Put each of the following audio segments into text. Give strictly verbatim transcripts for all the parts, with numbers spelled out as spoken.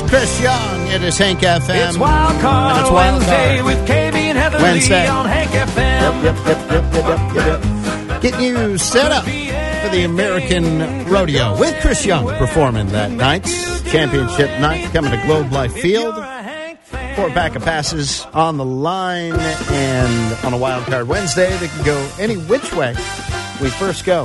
Chris Young. It is Hank F M. It's Wild Card It's Wild Wednesday Card. with K B and Heather Wednesday. Lee on Hank F M. Yep, yep, yep, yep, yep, yep, yep. Getting you set up for the American Rodeo with Chris Young performing that night's championship night coming to Globe Life Field. Four pack of passes on the line, and on a Wild Card Wednesday, they can go any which way we first go.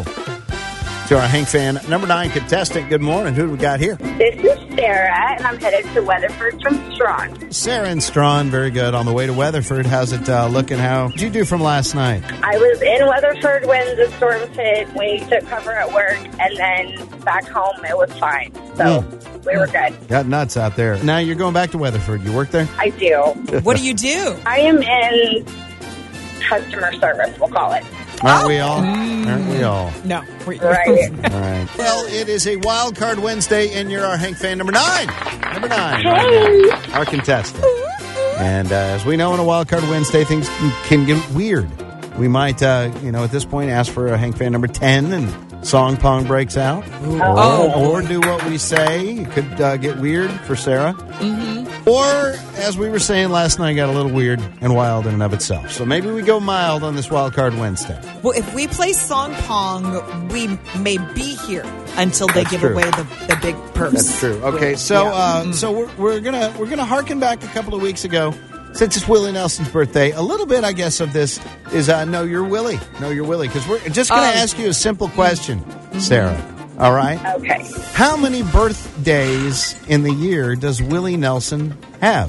To our Hank fan, number nine contestant. Good morning. Who do we got here? This is Sarah, and I'm headed to Weatherford from Strawn. Sarah and Strawn. Very good. On the way to Weatherford. How's it uh, looking? How did you do from last night? I was in Weatherford when the storm hit. We took cover at work, and then back home it was fine. So Mm. we were good. Got nuts out there. Now you're going back to Weatherford. You work there? I do. What do you do? I am in customer service, we'll call it. Aren't we all? Aren't we all? No. we- Right. All right. Well, it is a Wild Card Wednesday, and you're our Hank fan number nine. Number nine. Hey! Our contestant. And uh, as we know, on a Wild Card Wednesday, things can, can get weird. We might, uh, you know, at this point, ask for a Hank fan number ten, and Song Pong breaks out. Oh. Or, or do what we say. It could uh, get weird for Sarah. Mm-hmm. Or, as we were saying last night, got a little weird and wild in and of itself. So maybe we go mild on this Wild Card Wednesday. Well, if we play Song Pong, we may be here until they That's give true. away the, the big purse. That's true. Okay, so Yeah. uh, so we're, we're gonna we're gonna harken back a couple of weeks ago, since it's Willie Nelson's birthday. A little bit, I guess, of this is uh, Know Your Willie, Know Your Willie, because we're just gonna Oh. ask you a simple question, Sarah. All right. Okay. How many birthdays in the year does Willie Nelson have?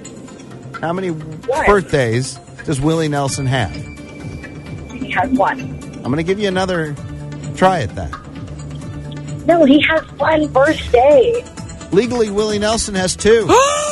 How many birthdays does Willie Nelson have? He has one. I'm going to give you another try at that. No, he has one birthday. Legally, Willie Nelson has two.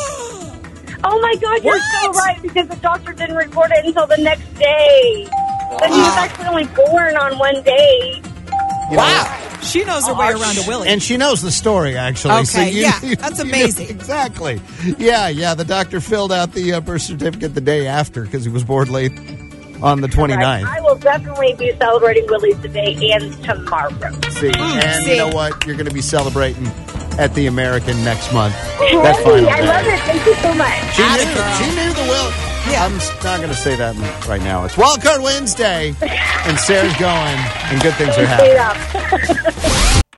Oh, my God, you're so right, because the doctor didn't report it until the next day. But he was actually only born on one day. You know, Wow. She knows her way around a Willie. And she knows the story, actually. Okay, you- yeah, you- that's you know- amazing. exactly. Yeah, yeah. The doctor filled out the uh, birth certificate the day after because he was born late on the twenty-ninth. I will definitely be celebrating Willie's today and tomorrow. See, and see. you know what? You're going to be celebrating at the American next month. Hey, That final I day. love it. Thank you so much. She Atta knew, girl. she knew the will. Yeah. I'm not going to say that right now. It's Wild Card Wednesday, and Sarah's going, and good things are happening. Stay up.